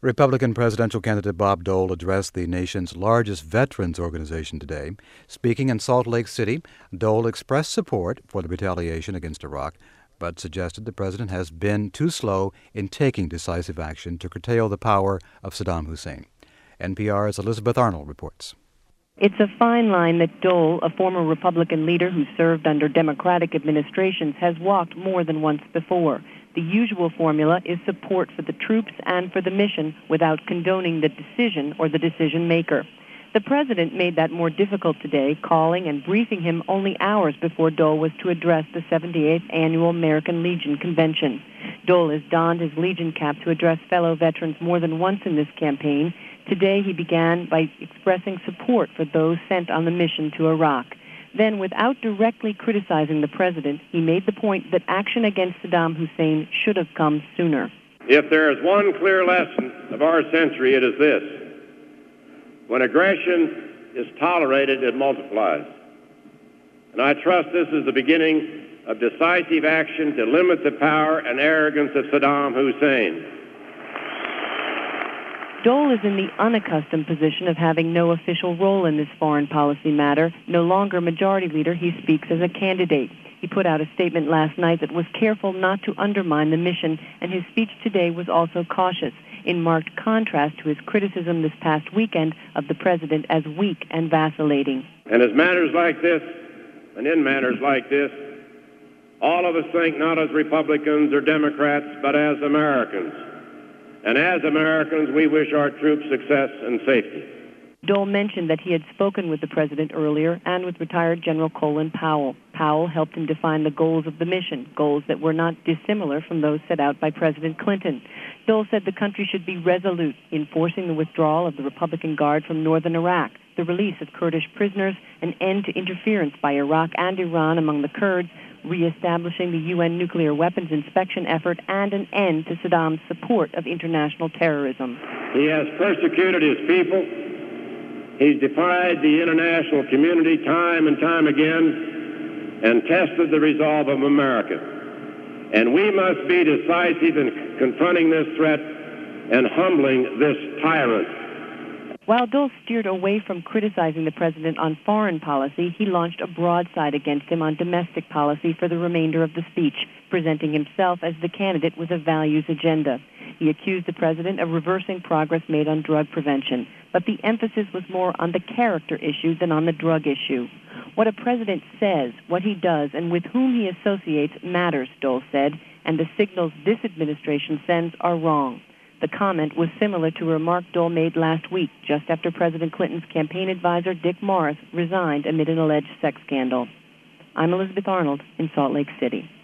Republican presidential candidate Bob Dole addressed the nation's largest veterans organization today. Speaking in Salt Lake City, Dole expressed support for the retaliation against Iraq, but suggested the president has been too slow in taking decisive action to curtail the power of Saddam Hussein. NPR's Elizabeth Arnold reports. It's a fine line that Dole, a former Republican leader who served under Democratic administrations, has walked more than once before. The usual formula is support for the troops and for the mission without condoning the decision or the decision maker. The president made that more difficult today, calling and briefing him only hours before Dole was to address the 78th Annual American Legion Convention. Dole has donned his Legion cap to address fellow veterans more than once in this campaign. Today he began by expressing support for those sent on the mission to Iraq. Then, without directly criticizing the president, he made the point that action against Saddam Hussein should have come sooner. If there is one clear lesson of our century, it is this. When aggression is tolerated, it multiplies. And I trust this is the beginning of decisive action to limit the power and arrogance of Saddam Hussein. Dole is in the unaccustomed position of having no official role in this foreign policy matter. No longer majority leader, he speaks as a candidate. He put out a statement last night that was careful not to undermine the mission, and his speech today was also cautious, in marked contrast to his criticism this past weekend of the president as weak and vacillating. And in matters like this, all of us think not as Republicans or Democrats, but as Americans. And as Americans, we wish our troops success and safety. Dole mentioned that he had spoken with the president earlier and with retired General Colin Powell. Powell helped him define the goals of the mission, goals that were not dissimilar from those set out by President Clinton. Dole said the country should be resolute in forcing the withdrawal of the Republican Guard from northern Iraq, the release of Kurdish prisoners, an end to interference by Iraq and Iran among the Kurds, reestablishing the UN nuclear weapons inspection effort, and an end to Saddam's support of international terrorism. He has persecuted his people. He's defied the international community time and time again and tested the resolve of America. And we must be decisive in confronting this threat and humbling this tyrant. While Dole steered away from criticizing the president on foreign policy, he launched a broadside against him on domestic policy for the remainder of the speech, presenting himself as the candidate with a values agenda. He accused the president of reversing progress made on drug prevention, but the emphasis was more on the character issue than on the drug issue. What a president says, what he does, and with whom he associates matters, Dole said, and the signals this administration sends are wrong. The comment was similar to a remark Dole made last week, just after President Clinton's campaign advisor, Dick Morris, resigned amid an alleged sex scandal. I'm Elizabeth Arnold in Salt Lake City.